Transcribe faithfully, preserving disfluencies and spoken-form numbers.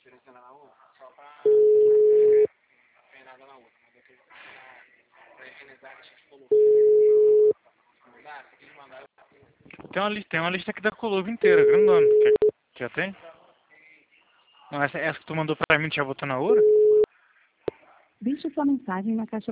diferenciando na outra, só pra nada na outra. Pra refinalizar, que a gente falou. Mandar, se quiser mandar, eu... Tem uma lista, tem uma lista aqui da Coluve inteira, grandona. Quer, já tem? Não, essa, essa que tu mandou pra mim, tu já botou na hora? Deixe sua mensagem na caixa